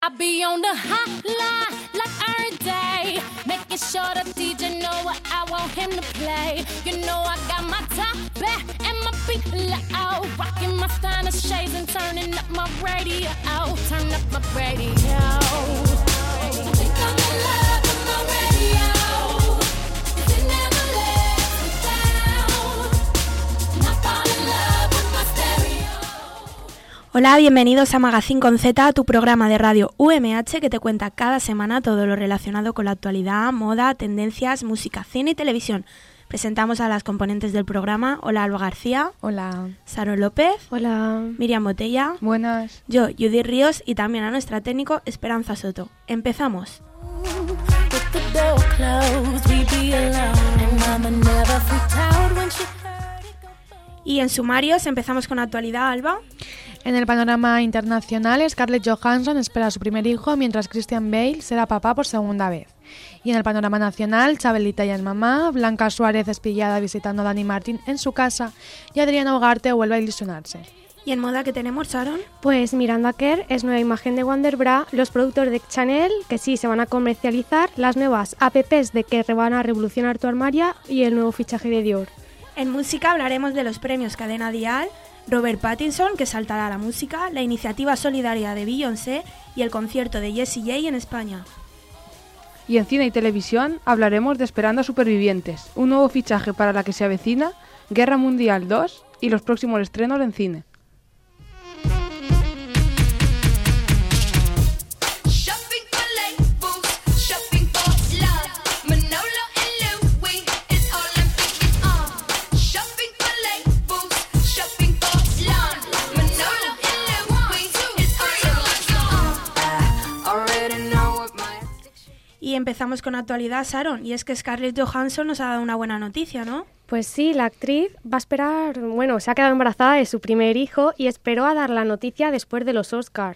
I be on the hotline like every day, making sure the DJ know what I want him to play. You know I got my top back and my feet loud, rocking my Steiner shades and turning up my radio. Turn up my radio. I think I'm in love with my radio. It never lets me down. I fall in love with my stereo. Hola, bienvenidos a Magazine con Z, tu programa de radio UMH que te cuenta cada semana todo lo relacionado con la actualidad, moda, tendencias, música, cine y televisión. Presentamos a las componentes del programa. Hola, Alba García. Hola. Saro López. Hola. Miriam Botella. Buenas. Yo, Judith Ríos, y también a nuestra técnico Esperanza Soto. Empezamos. Y en sumarios empezamos con actualidad, Alba. En el panorama internacional, Scarlett Johansson espera a su primer hijo, mientras Christian Bale será papá por segunda vez. Y en el panorama nacional, Chabelita ya es mamá, Blanca Suárez es pillada visitando a Dani Martín en su casa y Adriana Ugarte vuelve a ilusionarse. ¿Y en moda qué tenemos, Sharon? Pues Miranda Kerr es nueva imagen de Wonder Bra, los productos de Chanel, que sí se van a comercializar, las nuevas apps de que van a revolucionar tu armario y el nuevo fichaje de Dior. En música hablaremos de los premios Cadena Dial, Robert Pattinson, que saltará a la música, la iniciativa solidaria de Beyoncé y el concierto de Jessie J en España. Y en cine y televisión hablaremos de Esperando a Supervivientes, un nuevo fichaje para la que se avecina, Guerra Mundial 2 y los próximos estrenos en cine. Y empezamos con actualidad, Sharon, y es que Scarlett Johansson nos ha dado una buena noticia, ¿no? Pues sí, la actriz va a esperar, se ha quedado embarazada de su primer hijo y esperó a dar la noticia después de los Oscars.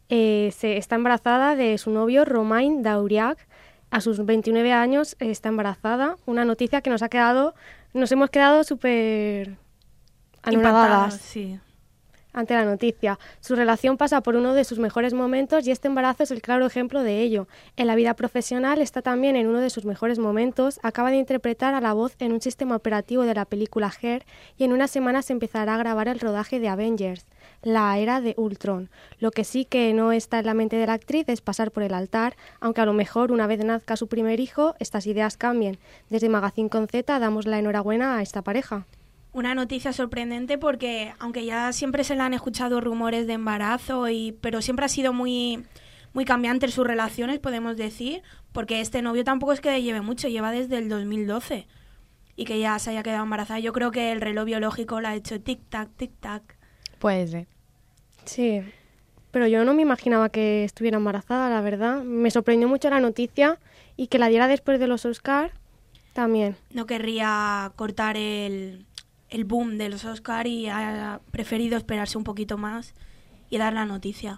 Está embarazada de su novio Romain Dauriac, a sus 29 años está embarazada, una noticia que nos hemos quedado súper anonadadas. Sí. Ante la noticia. Su relación pasa por uno de sus mejores momentos y este embarazo es el claro ejemplo de ello. En la vida profesional está también en uno de sus mejores momentos. Acaba de interpretar a la voz en un sistema operativo de la película Her y en unas semanas se empezará a grabar el rodaje de Avengers, la era de Ultron. Lo que sí que no está en la mente de la actriz es pasar por el altar, aunque a lo mejor una vez nazca su primer hijo, estas ideas cambien. Desde Magazine con Z damos la enhorabuena a esta pareja. Una noticia sorprendente porque, aunque ya siempre se le han escuchado rumores de embarazo, pero siempre ha sido muy, muy cambiante sus relaciones, podemos decir, porque este novio tampoco es que lleve mucho, lleva desde el 2012 y que ya se haya quedado embarazada. Yo creo que el reloj biológico le ha hecho tic-tac, tic-tac. Puede ser. Sí, pero yo no me imaginaba que estuviera embarazada, la verdad. Me sorprendió mucho la noticia y que la diera después de los Oscars también. No querría cortar el boom de los Oscars y ha preferido esperarse un poquito más y dar la noticia.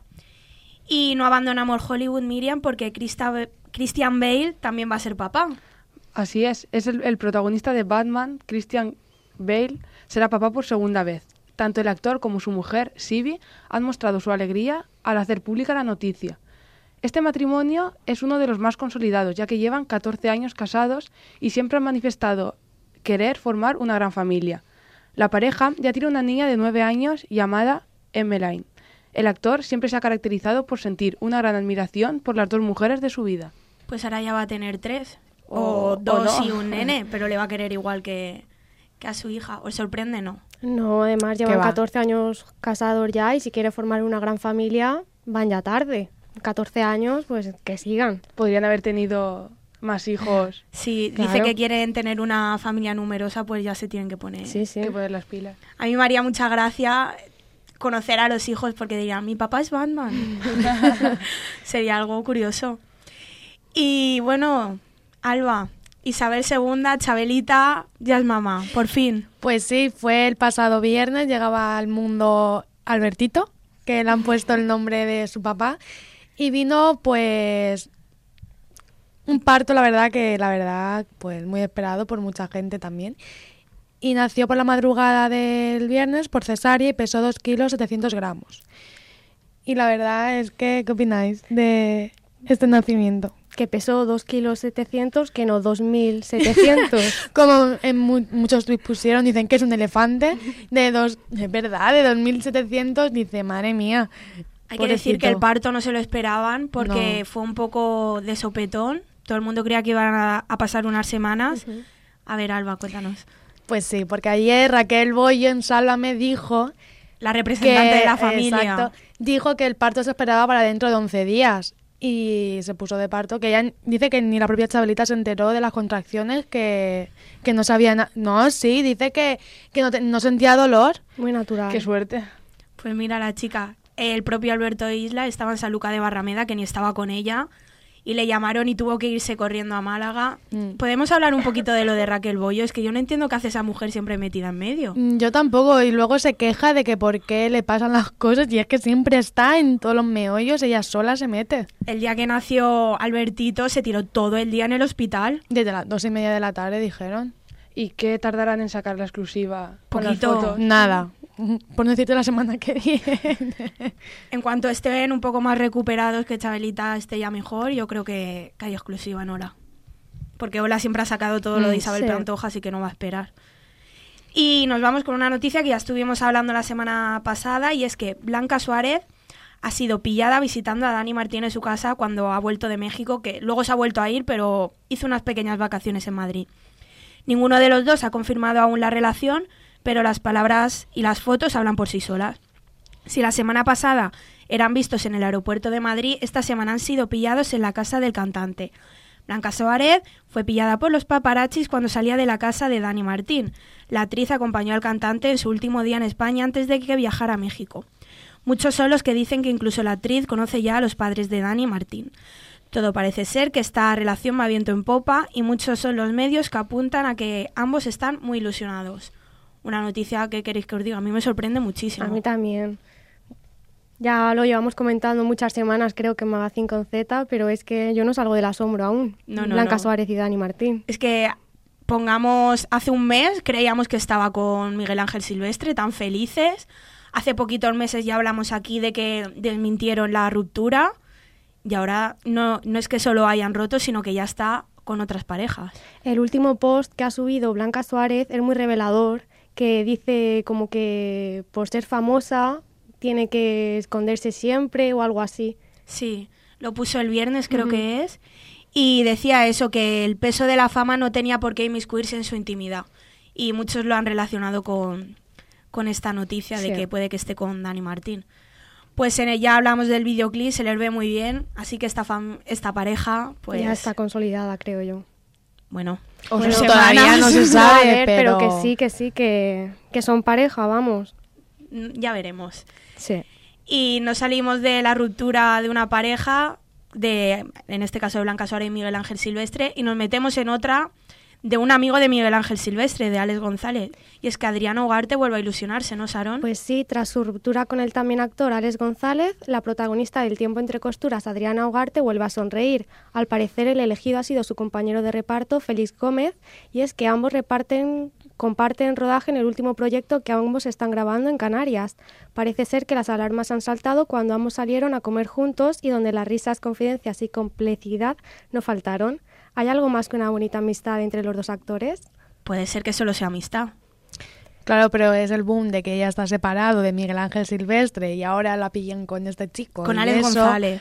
Y no abandonamos Hollywood, Miriam, porque Christian Bale también va a ser papá. Así es el protagonista de Batman, Christian Bale, será papá por segunda vez. Tanto el actor como su mujer, Sibi, han mostrado su alegría al hacer pública la noticia. Este matrimonio es uno de los más consolidados, ya que llevan 14 años casados y siempre han manifestado querer formar una gran familia. La pareja ya tiene una niña de 9 años llamada Emmeline. El actor siempre se ha caracterizado por sentir una gran admiración por las dos mujeres de su vida. Pues ahora ya va a tener 3 o 2 no. Y un nene, pero le va a querer igual que a su hija. ¿Os sorprende, no? No, además llevan 14 años casados ya y si quiere formar una gran familia van ya tarde. 14 años, pues que sigan. Podrían haber tenido más hijos. Sí, claro. Dice que quieren tener una familia numerosa, pues ya se tienen que poner, que poner las pilas. A mí me haría mucha gracia conocer a los hijos porque dirían, mi papá es Batman. Sería algo curioso. Y bueno, Alba, Isabel II, Chabelita, ya es mamá, por fin. Pues sí, fue el pasado viernes, llegaba al mundo Albertito, que le han puesto el nombre de su papá, y vino pues un parto, la verdad, pues muy esperado por mucha gente también. Y nació por la madrugada del viernes por cesárea y pesó 2 kilos 700 gramos. Y la verdad es que, ¿qué opináis de este nacimiento? Que pesó 2,7 kilos, que no 2.700. Como en muchos tweets pusieron, dicen que es un elefante es verdad, de 2.700, dice, madre mía. Hay que decir que el parto no se lo Esperaban porque fue un poco de sopetón. Todo el mundo creía que iban a pasar unas semanas. A ver, Alba, cuéntanos. Pues sí, porque ayer Raquel Bollo en Sálvame dijo... La representante de la familia. Exacto, dijo que el parto se esperaba para dentro de 11 días. Y se puso de parto, que ella dice que ni la propia Chabelita se enteró de las contracciones, que no sabía No, sí, dice que no sentía dolor. Muy natural. Qué suerte. Pues mira, la chica, el propio Alberto Isla estaba en Sanlúcar de Barrameda, que ni estaba con ella, y le llamaron y tuvo que irse corriendo a Málaga. ¿Podemos hablar un poquito de lo de Raquel Bollo? Es que yo no entiendo qué hace esa mujer siempre metida en medio. Yo tampoco, y luego se queja de que por qué le pasan las cosas, y es que siempre está en todos los meollos, ella sola se mete. El día que nació Albertito se tiró todo el día en el hospital. Desde las 2:30 de la tarde, dijeron. ¿Y qué tardarán en sacar la exclusiva con las Poquito. fotos? Nada. Por no decirte la semana que viene. En cuanto estén un poco más recuperados, que Chabelita esté ya mejor, yo creo que hay exclusiva en Ola. Porque Ola siempre ha sacado todo lo de Isabel Pantoja, así que no va a esperar. Y nos vamos con una noticia que ya estuvimos hablando la semana pasada, y es que Blanca Suárez ha sido pillada visitando a Dani Martín en su casa cuando ha vuelto de México, que luego se ha vuelto a ir, pero hizo unas pequeñas vacaciones en Madrid. Ninguno de los dos ha confirmado aún la relación, pero las palabras y las fotos hablan por sí solas. Si la semana pasada eran vistos en el aeropuerto de Madrid, esta semana han sido pillados en la casa del cantante. Blanca Suárez fue pillada por los paparazzis cuando salía de la casa de Dani Martín. La actriz acompañó al cantante en su último día en España antes de que viajara a México. Muchos son los que dicen que incluso la actriz conoce ya a los padres de Dani Martín. Todo parece ser que esta relación va viento en popa, y muchos son los medios que apuntan a que ambos están muy ilusionados. Una noticia que queréis que os diga, a mí me sorprende muchísimo. A mí también. Ya lo llevamos comentando muchas semanas, creo que en Magazine con Z, pero es que yo no salgo del asombro aún. Blanca Suárez y Dani Martín. Es que, pongamos, hace un mes creíamos que estaba con Miguel Ángel Silvestre, tan felices. Hace poquitos meses ya hablamos aquí de que desmintieron la ruptura, y ahora no es que solo hayan roto, sino que ya está con otras parejas. El último post que ha subido Blanca Suárez es muy revelador, que dice como que por ser famosa tiene que esconderse siempre o algo así. Sí, lo puso el viernes, creo que es, y decía eso, que el peso de la fama no tenía por qué inmiscuirse en su intimidad, y muchos lo han relacionado con esta noticia de que puede que esté con Dani Martín. Pues ya hablamos del videoclip, se les ve muy bien, así que esta pareja pues ya está consolidada, creo yo. Bueno, todavía no se sabe, pero que sí, que son pareja, vamos. Ya veremos. Sí. Y nos salimos de la ruptura de una pareja, en este caso de Blanca Suárez y Miguel Ángel Silvestre, y nos metemos en otra de un amigo de Miguel Ángel Silvestre, de Alex González. Y es que Adriana Ugarte vuelve a ilusionarse, ¿no, Sarón? Pues sí, tras su ruptura con el también actor Alex González, la protagonista del Tiempo entre costuras, Adriana Ugarte, vuelve a sonreír. Al parecer, el elegido ha sido su compañero de reparto, Félix Gómez, y es que ambos comparten rodaje en el último proyecto que ambos están grabando en Canarias. Parece ser que las alarmas han saltado cuando ambos salieron a comer juntos y donde las risas, confidencias y complicidad no faltaron. ¿Hay algo más que una bonita amistad entre los dos actores? Puede ser que solo sea amistad. Claro, pero es el boom de que ella está separado de Miguel Ángel Silvestre y ahora la pillan con este chico. Con Alex González.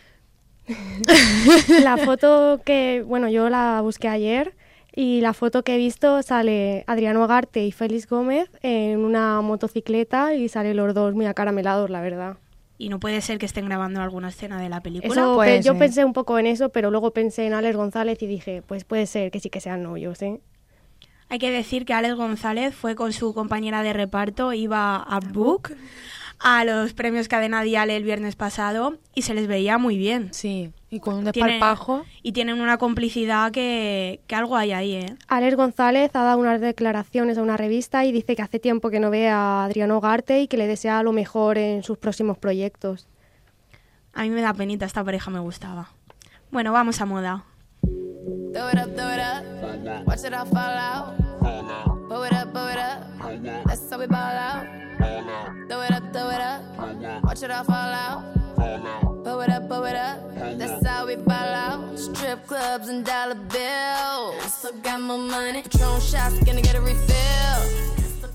La foto que, bueno, yo la busqué ayer y la foto que he visto sale Adriana Ugarte y Félix Gómez en una motocicleta y salen los dos muy acaramelados, la verdad. Y no puede ser que estén grabando alguna escena de la película. Yo pensé un poco en eso, pero luego pensé en Alex González y dije, pues puede ser que sí que sean novios, ¿eh? Hay que decir que Alex González fue con su compañera de reparto, iba a Book, a los premios Cadena Dial el viernes pasado, y se les veía muy bien. Sí, y con un desparpajo. Y tienen una complicidad que algo hay ahí, ¿eh? Alex González ha dado unas declaraciones a una revista y dice que hace tiempo que no ve a Adriana Ugarte y que le desea lo mejor en sus próximos proyectos. A mí me da penita, esta pareja me gustaba. Bueno, vamos a moda. Throw it up, watch it all fall out. Blow it up, that's how we ball out. Throw it up, watch it all fall out. That's how we ball out. Strip clubs and dollar bills. Still got more money. Patron shots, gonna get a refill.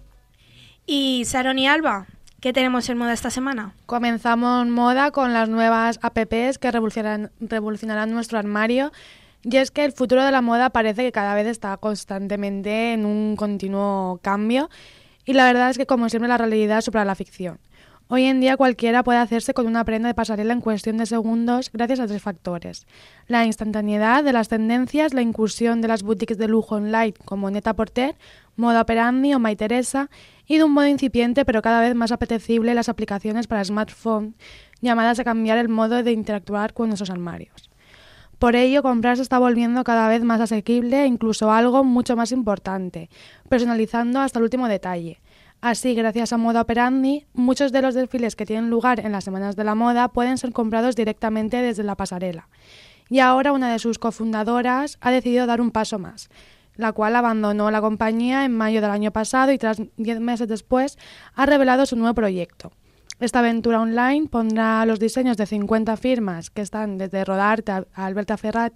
Y Sharon y Alba, ¿qué tenemos en moda esta semana? Comenzamos moda con las nuevas apps que revolucionarán nuestro armario. Y es que el futuro de la moda parece que cada vez está constantemente en un continuo cambio. Y la verdad es que, como siempre, la realidad supera la ficción. Hoy en día cualquiera puede hacerse con una prenda de pasarela en cuestión de segundos gracias a 3 factores. La instantaneidad de las tendencias, la incursión de las boutiques de lujo online como Net-a-Porter, Moda Operandi o My Teresa, y de un modo incipiente pero cada vez más apetecible las aplicaciones para smartphone llamadas a cambiar el modo de interactuar con nuestros armarios. Por ello, comprar se está volviendo cada vez más asequible e incluso algo mucho más importante, personalizando hasta el último detalle. Así, gracias a Moda Operandi, muchos de los desfiles que tienen lugar en las semanas de la moda pueden ser comprados directamente desde la pasarela. Y ahora una de sus cofundadoras ha decidido dar un paso más, la cual abandonó la compañía en mayo del año pasado y tras 10 meses después ha revelado su nuevo proyecto. Esta aventura online pondrá los diseños de 50 firmas que están desde Rodarte a Alberta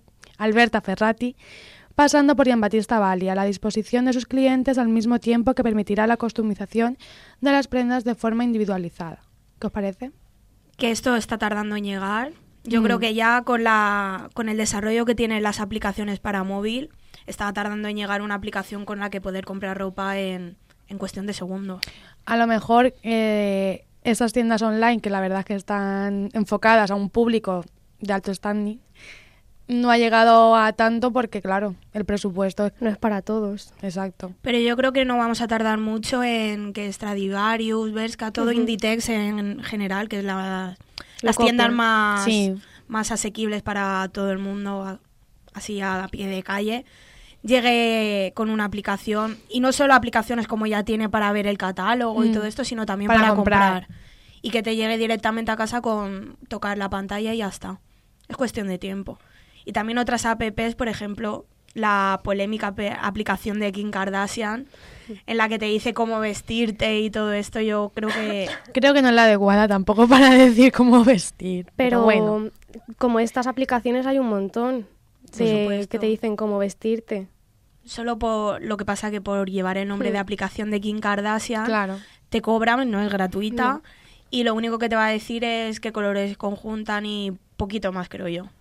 Ferrati, pasando por Giambattista Valli, a la disposición de sus clientes al mismo tiempo que permitirá la customización de las prendas de forma individualizada. ¿Qué os parece? Que esto está tardando en llegar. Yo creo que ya con el desarrollo que tienen las aplicaciones para móvil, está tardando en llegar una aplicación con la que poder comprar ropa en cuestión de segundos. A lo mejor esas tiendas online, que la verdad es que están enfocadas a un público de alto standing, no ha llegado a tanto porque, claro, el presupuesto no es para todos. Exacto. Pero yo creo que no vamos a tardar mucho en que Stradivarius, Bershka, todo Inditex en general, que es las tiendas más asequibles para todo el mundo, así a pie de calle, llegue con una aplicación. Y no solo aplicaciones como ya tiene para ver el catálogo y todo esto, sino también para comprar. Y que te llegue directamente a casa con tocar la pantalla y ya está. Es cuestión de tiempo. Y también otras apps, por ejemplo, la polémica aplicación de Kim Kardashian, en la que te dice cómo vestirte y todo esto, yo creo que... Creo que no es la adecuada tampoco para decir cómo vestir. Pero bueno, como estas aplicaciones hay un montón que te dicen cómo vestirte. Solo por lo que pasa que por llevar el nombre de aplicación de Kim Kardashian, claro, te cobran, no es gratuita, y lo único que te va a decir es qué colores conjuntan y poquito más, creo yo.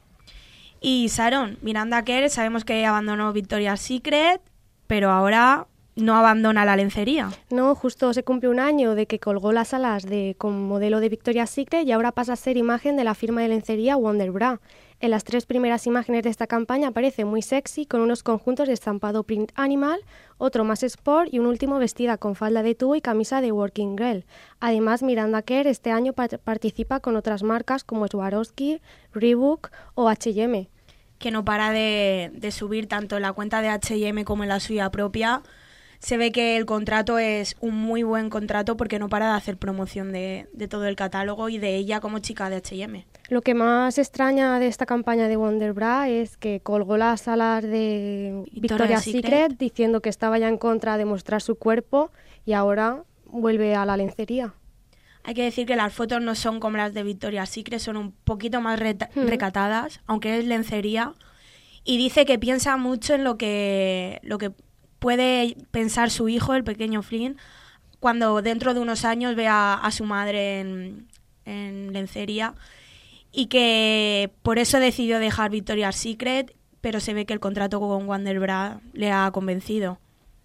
Y Sharon, Miranda Kerr, sabemos que abandonó Victoria's Secret, pero ahora no abandona la lencería. No, justo se cumple un año de que colgó las alas con modelo de Victoria's Secret y ahora pasa a ser imagen de la firma de lencería Wonder Bra. En las 3 primeras imágenes de esta campaña aparece muy sexy, con unos conjuntos de estampado print animal, otro más sport y un último vestida con falda de tubo y camisa de working girl. Además, Miranda Kerr este año participa con otras marcas como Swarovski, Reebok o H&M. Que no para de subir tanto en la cuenta de H&M como en la suya propia. Se ve que el contrato es un muy buen contrato porque no para de hacer promoción de todo el catálogo y de ella como chica de H&M. Lo que más extraña de esta campaña de Wonder Bra es que colgó las alas de Victoria's Secret diciendo que estaba ya en contra de mostrar su cuerpo y ahora vuelve a la lencería. Hay que decir que las fotos no son como las de Victoria's Secret, son un poquito más recatadas, aunque es lencería. Y dice que piensa mucho en lo que puede pensar su hijo, el pequeño Flynn, cuando dentro de unos años vea a su madre en lencería. Y que por eso decidió dejar Victoria's Secret, pero se ve que el contrato con Wonder Bra le ha convencido.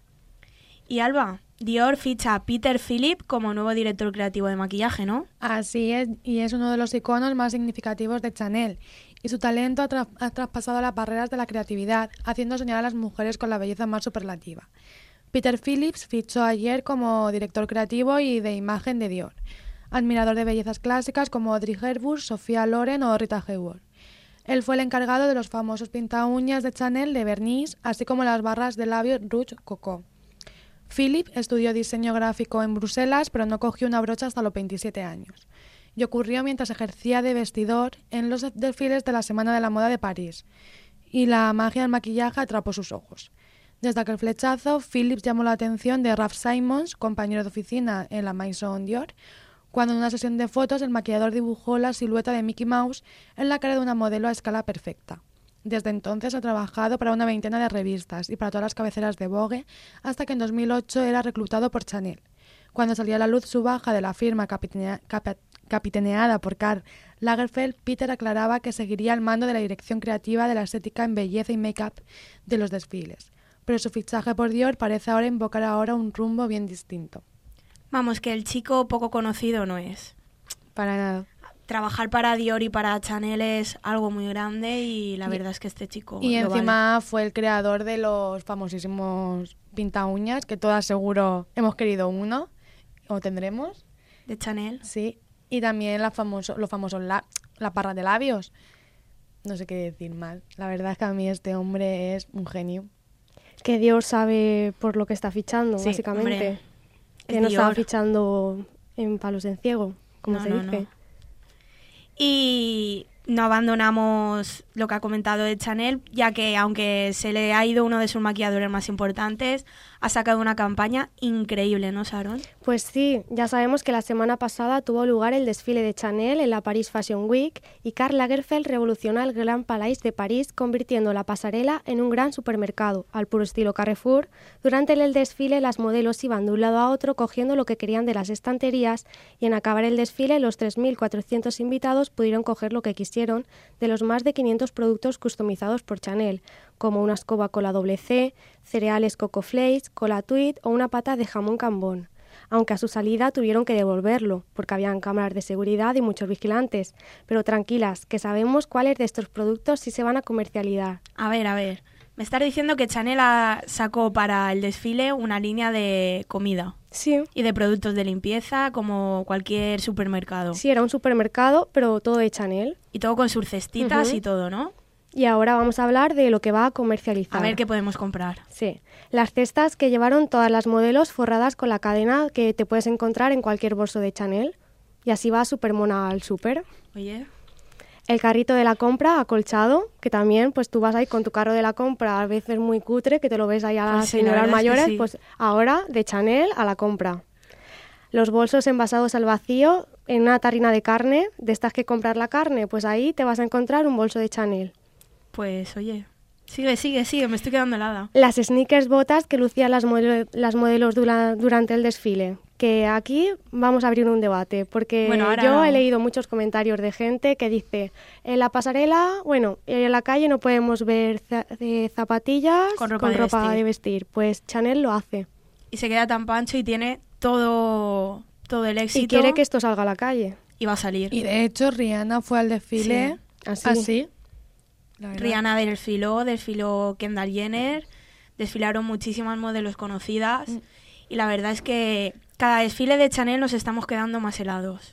Y Alba, Dior ficha a Peter Philip como nuevo director creativo de maquillaje, ¿no? Así es, y es uno de los iconos más significativos de Chanel. Y su talento ha traspasado las barreras de la creatividad, haciendo soñar a las mujeres con la belleza más superlativa. Peter Phillips fichó ayer como director creativo y de imagen de Dior, admirador de bellezas clásicas como Audrey Hepburn, Sofía Loren o Rita Hayworth. Él fue el encargado de los famosos pintaúñas de Chanel de verniz, así como las barras de labios Rouge Coco. Philip estudió diseño gráfico en Bruselas, pero no cogió una brocha hasta los 27 años. Y ocurrió mientras ejercía de vestidor en los desfiles de la Semana de la Moda de París. Y la magia del maquillaje atrapó sus ojos. Desde aquel flechazo, Phillips llamó la atención de Raf Simons, compañero de oficina en la Maison Dior, cuando en una sesión de fotos el maquillador dibujó la silueta de Mickey Mouse en la cara de una modelo a escala perfecta. Desde entonces ha trabajado para una veintena de revistas y para todas las cabeceras de Vogue, hasta que en 2008 era reclutado por Chanel. Cuando salía a la luz su baja de la firma capitaneada por Karl Lagerfeld, Peter aclaraba que seguiría al mando de la dirección creativa de la estética en belleza y make-up de los desfiles. Pero su fichaje por Dior parece ahora invocar un rumbo bien distinto. Vamos, que el chico poco conocido no es. Para nada. Trabajar para Dior y para Chanel es algo muy grande y la verdad es que este chico Y lo encima vale. fue el creador de los famosísimos pinta uñas, que todas seguro hemos querido uno, o tendremos. De Chanel. Sí, y también los famosos la barra de labios. No sé qué decir más. La verdad es que a mí este hombre es un genio. Que Dior sabe por lo que está fichando, Sí, básicamente. hombre, Que es no estaba Dior. fichando en palos en ciego, como No, se no, dice. no. Y no abandonamos lo que ha comentado de Chanel, ya que aunque se le ha ido uno de sus maquilladores más importantes, ha sacado una campaña increíble, ¿no, Sharon? Pues sí, ya sabemos que la semana pasada tuvo lugar el desfile de Chanel en la Paris Fashion Week y Karl Lagerfeld revolucionó el Grand Palais de París convirtiendo la pasarela en un gran supermercado, al puro estilo Carrefour. Durante el desfile las modelos iban de un lado a otro cogiendo lo que querían de las estanterías y en acabar el desfile los 3.400 invitados pudieron coger lo que quisieron de los más de 500 productos customizados por Chanel, como una escoba cola doble C, cereales Coco Flakes, cola Tweed o una pata de jamón Cambón. Aunque a su salida tuvieron que devolverlo, porque habían cámaras de seguridad y muchos vigilantes. Pero tranquilas, que sabemos cuáles de estos productos sí se van a comercializar. A ver. Me estás diciendo que Chanel sacó para el desfile una línea de comida Sí, y de productos de limpieza como cualquier supermercado. sí, era un supermercado, pero todo de Chanel. Y todo con sus cestitas Ujú. y todo, ¿no? Y ahora vamos a hablar de lo que va a comercializar. A ver qué podemos comprar. Sí, las cestas que llevaron todas las modelos forradas con la cadena que te puedes encontrar en cualquier bolso de Chanel. Y así va súper mona al súper. Oye, El carrito de la compra acolchado, que también pues tú vas ahí con tu carro de la compra, a veces muy cutre, que te lo ves ahí a las Pues sí, la señoras verdad es que mayores, sí. pues ahora de Chanel a la compra. Los bolsos envasados al vacío en una tarrina de carne, de estas que comprar la carne, pues ahí te vas a encontrar un bolso de Chanel. pues oye, sigue, me estoy quedando helada. Las sneakers botas que lucían las modelos durante el desfile. Que aquí vamos a abrir un debate, porque Bueno, ahora yo no. he leído muchos comentarios de gente que dice, en la pasarela, bueno, en la calle no podemos ver zapatillas Con ropa de vestir. Pues Chanel lo hace. Y se queda tan pancho y tiene todo el éxito. Y quiere que esto salga a la calle. Y va a salir. Y de hecho Rihanna fue al desfile así. La verdad. Rihanna desfiló Kendall Jenner, desfilaron muchísimas modelos conocidas y la verdad es que cada desfile de Chanel nos estamos quedando más helados.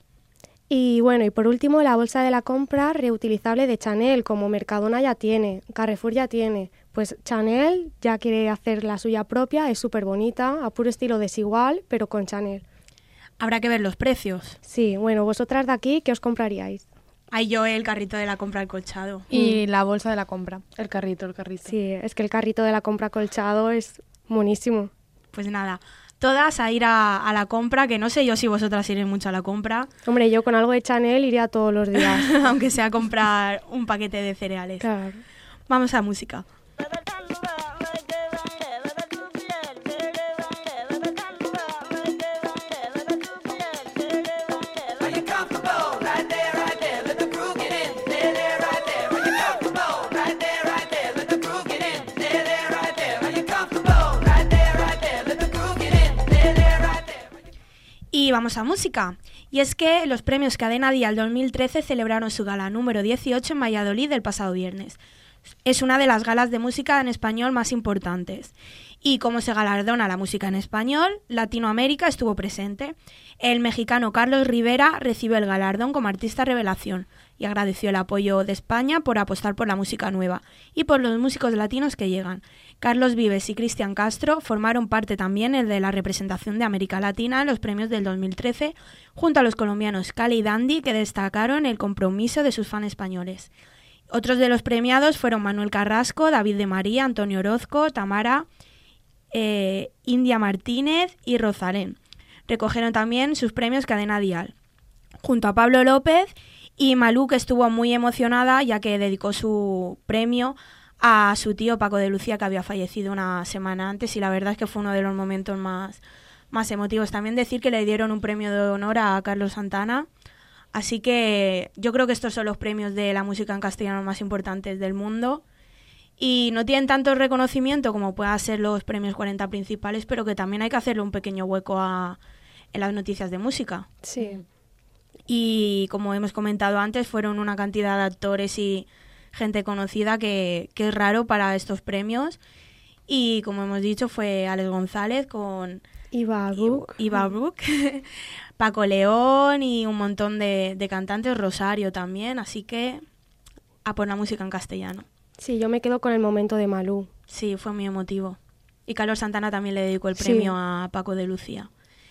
Y bueno, y por último, la bolsa de la compra reutilizable de Chanel, como Mercadona ya tiene, Carrefour ya tiene. Pues Chanel ya quiere hacer la suya propia, es súper bonita, a puro estilo desigual, pero con Chanel. Habrá que ver los precios. Sí, bueno, vosotras de aquí, ¿qué os compraríais? Hay yo el carrito de la compra acolchado. Y la bolsa de la compra. El carrito. Sí, es que el carrito de la compra colchado es monísimo. Pues nada, todas a ir a la compra, que no sé yo si vosotras iréis mucho a la compra, Hombre, yo con algo de Chanel iría todos los días. aunque sea a comprar un paquete de cereales. Claro. Vamos a música. Y vamos a música. Y es que los premios Cadena Dial 2013 celebraron su gala número 18 en Valladolid el pasado viernes. Es una de las galas de música en español más importantes. Y como se galardona la música en español, Latinoamérica estuvo presente. El mexicano Carlos Rivera recibió el galardón como artista revelación y agradeció el apoyo de España por apostar por la música nueva y por los músicos latinos que llegan. Carlos Vives y Cristian Castro formaron parte también de la representación de América Latina en los premios del 2013, junto a los colombianos Cali y Dandy, que destacaron el compromiso de sus fans españoles. Otros de los premiados fueron Manuel Carrasco, David de María, Antonio Orozco, Tamara, India Martínez y Rosalén. Recogieron también sus premios Cadena Dial. junto a Pablo López, y Malú, que estuvo muy emocionada ya que dedicó su premio a su tío Paco de Lucía, que había fallecido una semana antes, y la verdad es que fue uno de los momentos más emotivos. También decir que le dieron un premio de honor a Carlos Santana, así que yo creo que estos son los premios de la música en castellano más importantes del mundo, y no tienen tanto reconocimiento como puedan ser los premios 40 principales, pero que también hay que hacerle un pequeño hueco en las noticias de música. Sí. Y como hemos comentado antes, fueron una cantidad de actores y gente conocida que es raro para estos premios. Y como hemos dicho, fue Alex González con Iva Brook, Paco León y un montón de cantantes, Rosario también, así que a por la música en castellano. Sí, yo me quedo con el momento de Malú. Sí, fue muy emotivo. Y Carlos Santana también le dedicó el premio a Paco de Lucía.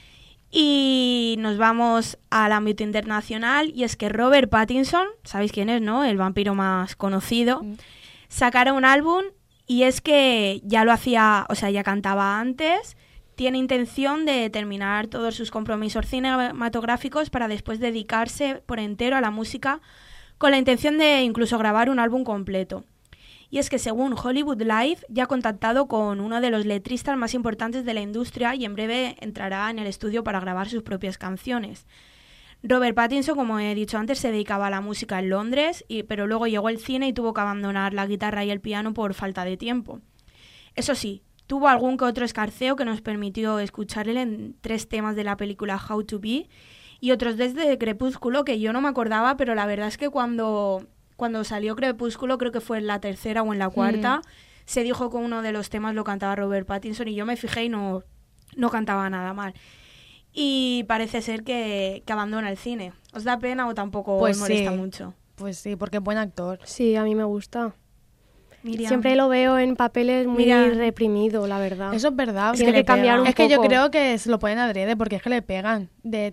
Y nos vamos al ámbito internacional, y es que Robert Pattinson, ¿sabéis quién es, no? El vampiro más conocido, sacará un álbum, y es que ya lo hacía, o sea, ya cantaba antes, tiene intención de terminar todos sus compromisos cinematográficos para después dedicarse por entero a la música, con la intención de incluso grabar un álbum completo. Y es que según Hollywood Live ya ha contactado con uno de los letristas más importantes de la industria y en breve entrará en el estudio para grabar sus propias canciones. Robert Pattinson, como he dicho antes, se dedicaba a la música en Londres, pero luego llegó el cine y tuvo que abandonar la guitarra y el piano por falta de tiempo. Eso sí, tuvo algún que otro escarceo que nos permitió escucharle en 3 temas de la película How to Be y otros desde Crepúsculo, que yo no me acordaba, pero la verdad es que cuando salió Crepúsculo, creo que fue en la 3ª o en la 4ª, se dijo que uno de los temas lo cantaba Robert Pattinson, y yo me fijé y no cantaba nada mal. Y parece ser que abandona el cine. ¿Os da pena o tampoco os molesta mucho? Pues sí, porque es buen actor. Sí, a mí me gusta. Miriam. Siempre lo veo en papeles muy reprimido, la verdad. Eso es verdad. Tiene que cambiar un poco. Es que yo poco. creo que se lo ponen adrede, porque es que le pegan de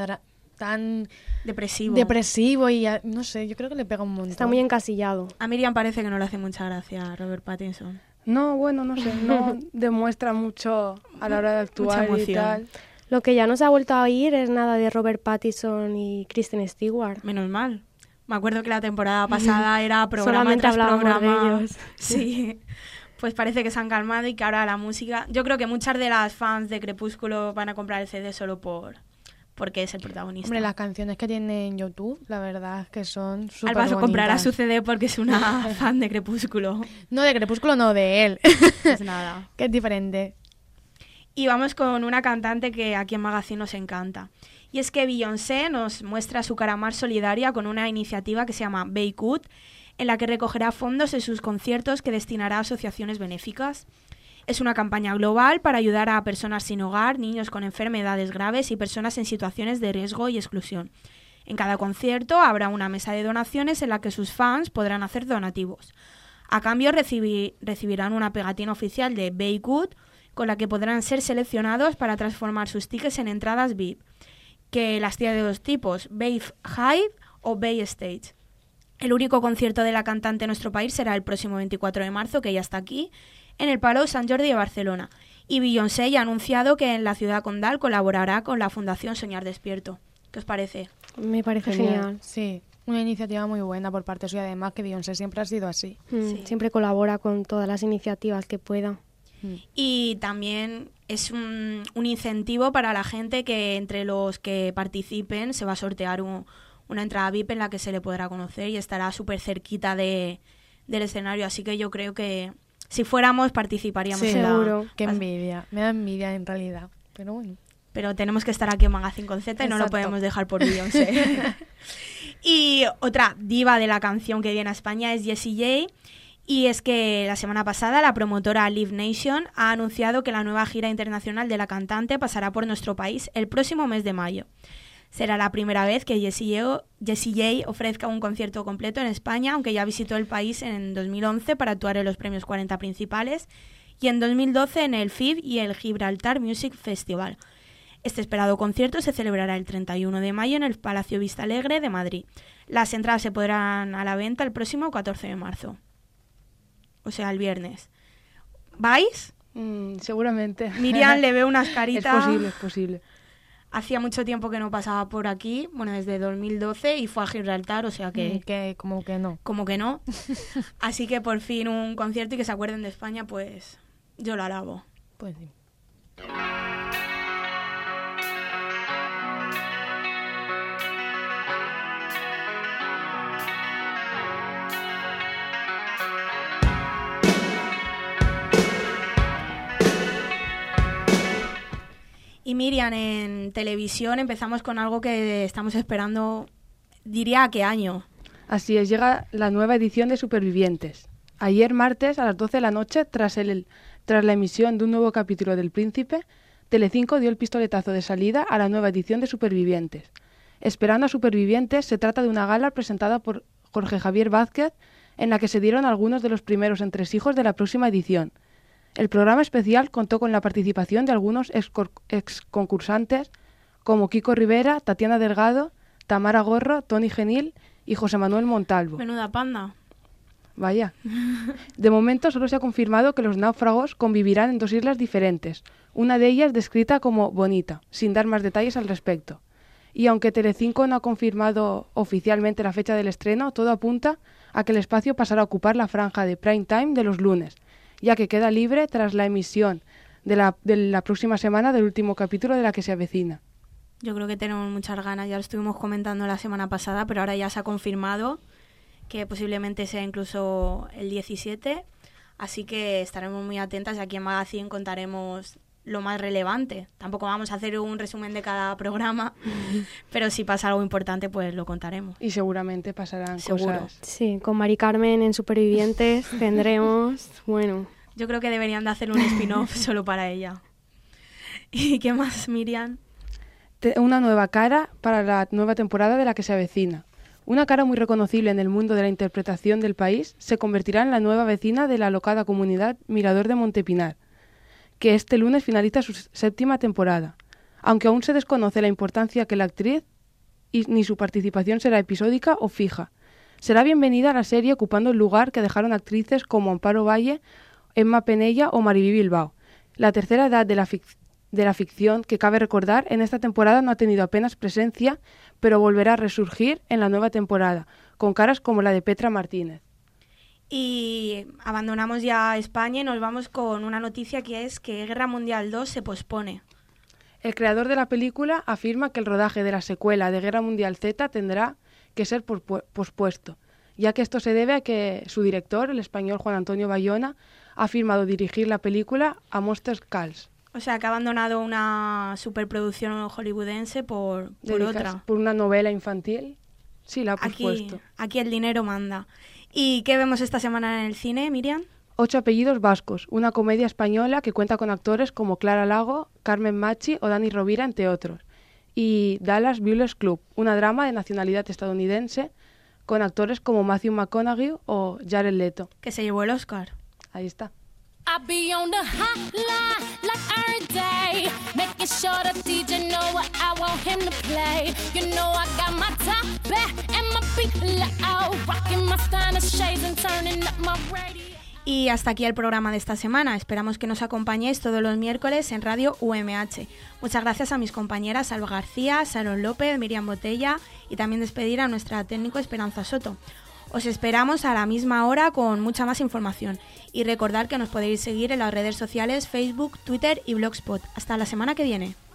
tan depresivo y no sé, yo creo que le pega un montón. Está muy encasillado. A Miriam parece que no le hace mucha gracia a Robert Pattinson. No, bueno, no sé, no demuestra mucho a la hora de actuar y tal. Lo que ya no se ha vuelto a oír es nada de Robert Pattinson y Kristen Stewart. Menos mal. Me acuerdo que la temporada pasada era programa Solamente tras hablábamos programa. de ellos. Sí. Pues parece que se han calmado y que ahora la música... Yo creo que muchas de las fans de Crepúsculo van a comprar el CD solo porque es el protagonista. Hombre, las canciones que tiene en YouTube, la verdad es que son súper Alba se bonitas. comprará su CD porque es una fan de Crepúsculo. No, de Crepúsculo no, de él. Pues nada. Que es diferente. Y vamos con una cantante que aquí en Magazine nos encanta. Y es que Beyoncé nos muestra su cara más solidaria con una iniciativa que se llama Be Good, en la que recogerá fondos en sus conciertos que destinará a asociaciones benéficas. Es una campaña global para ayudar a personas sin hogar, niños con enfermedades graves y personas en situaciones de riesgo y exclusión. En cada concierto habrá una mesa de donaciones en la que sus fans podrán hacer donativos. A cambio recibirán una pegatina oficial de Be Good, con la que podrán ser seleccionados para transformar sus tickets en entradas VIP, que las tiene de 2 tipos, Bay Hive o Bay Stage. El único concierto de la cantante en nuestro país será el próximo 24 de marzo, que ya está aquí, en el Palau Sant Jordi de Barcelona. Y Beyoncé ya ha anunciado que en la ciudad condal colaborará con la Fundación Soñar Despierto. ¿Qué os parece? Me parece genial. Sí, una iniciativa muy buena por parte suya, además que Beyoncé siempre ha sido así. Sí. Siempre colabora con todas las iniciativas que pueda. Y también es un incentivo para la gente que entre los que participen se va a sortear una entrada VIP en la que se le podrá conocer y estará súper cerquita del escenario. Así que yo creo que si fuéramos participaríamos. Sí, seguro. Qué envidia. Me da envidia en realidad, pero bueno. Pero tenemos que estar aquí en Magazine con Z y no lo podemos dejar por Beyoncé. Y otra diva de la canción que viene a España es Jessie J. Y es que la semana pasada la promotora Live Nation ha anunciado que la nueva gira internacional de la cantante pasará por nuestro país el próximo mes de mayo. Será la primera vez que Jessie J ofrezca un concierto completo en España, aunque ya visitó el país en 2011 para actuar en los premios 40 principales y en 2012 en el FIB y el Gibraltar Music Festival. Este esperado concierto se celebrará el 31 de mayo en el Palacio Vista Alegre de Madrid. Las entradas se podrán a la venta el próximo 14 de marzo. O sea, el viernes. ¿Vais? Seguramente. Miriam le ve unas caritas. Es posible. hacía mucho tiempo que no pasaba por aquí, bueno, desde 2012, y fue a Gibraltar, o sea que como que no. como que no. Así que por fin un concierto y que se acuerden de España, pues yo lo alabo. Pues sí. Y Miriam, en televisión empezamos con algo que estamos esperando, diría a qué año. Así es, llega la nueva edición de Supervivientes. Ayer martes a las 12 de la noche, tras la emisión de un nuevo capítulo del Príncipe, Telecinco dio el pistoletazo de salida a la nueva edición de Supervivientes. Esperando a Supervivientes se trata de una gala presentada por Jorge Javier Vázquez, en la que se dieron algunos de los primeros entresijos de la próxima edición. El programa especial contó con la participación de algunos ex concursantes como Kiko Rivera, Tatiana Delgado, Tamara Gorro, Tony Genil y José Manuel Montalvo. Menuda panda. Vaya. De momento solo se ha confirmado que los náufragos convivirán en 2 islas diferentes, una de ellas descrita como bonita, sin dar más detalles al respecto. Y aunque Telecinco no ha confirmado oficialmente la fecha del estreno, todo apunta a que el espacio pasará a ocupar la franja de prime time de los lunes, ya que queda libre tras la emisión de la próxima semana del último capítulo de La que se avecina. Yo creo que tenemos muchas ganas, ya lo estuvimos comentando la semana pasada, pero ahora ya se ha confirmado que posiblemente sea incluso el 17, así que estaremos muy atentas y aquí en Magazine contaremos lo más relevante. Tampoco vamos a hacer un resumen de cada programa, pero si pasa algo importante, pues lo contaremos. Y seguramente pasarán Seguro. cosas. Sí, con Mari Carmen en Supervivientes tendremos, bueno... Yo creo que deberían de hacer un spin-off solo para ella. ¿Y qué más, Miriam? Una nueva cara para la nueva temporada de La que se avecina. Una cara muy reconocible en el mundo de la interpretación del país se convertirá en la nueva vecina de la alocada comunidad Mirador de Montepinar, que este lunes finaliza su 7ª temporada. Aunque aún se desconoce la importancia que la actriz ni su participación será episódica o fija. Será bienvenida a la serie ocupando el lugar que dejaron actrices como Amparo Valle, Emma Penella o Mariví Bilbao. La tercera edad de la ficción, que cabe recordar, en esta temporada no ha tenido apenas presencia, pero volverá a resurgir en la nueva temporada, con caras como la de Petra Martínez. Y abandonamos ya España y nos vamos con una noticia que es que Guerra Mundial 2 se pospone. El creador de la película afirma que el rodaje de la secuela de Guerra Mundial Z tendrá que ser pospuesto, ya que esto se debe a que su director, el español Juan Antonio Bayona, ha firmado dirigir la película A Monsters Calls. O sea, que ha abandonado una superproducción hollywoodense por otra. Por una novela infantil. Sí, la ha pospuesto. Aquí el dinero manda. ¿Y qué vemos esta semana en el cine, Miriam? 8 apellidos vascos, una comedia española que cuenta con actores como Clara Lago, Carmen Machi o Dani Rovira, entre otros. Y Dallas Buyers Club, una drama de nacionalidad estadounidense con actores como Matthew McConaughey o Jared Leto. Que se llevó el Oscar. Ahí está. I be on the hotline like every day, making sure the DJ know what I want him to play. You know I got my top back and my feet low, rocking my stylish shades and turning up my radio. Y hasta aquí el programa de esta semana. Esperamos que nos acompañéis todos los miércoles en Radio UMH. Muchas gracias a mis compañeras Alba García, Sharon López, Miriam Botella y también despedir a nuestra técnico Esperanza Soto. Os esperamos a la misma hora con mucha más información. Y recordad que nos podéis seguir en las redes sociales Facebook, Twitter y Blogspot. Hasta la semana que viene.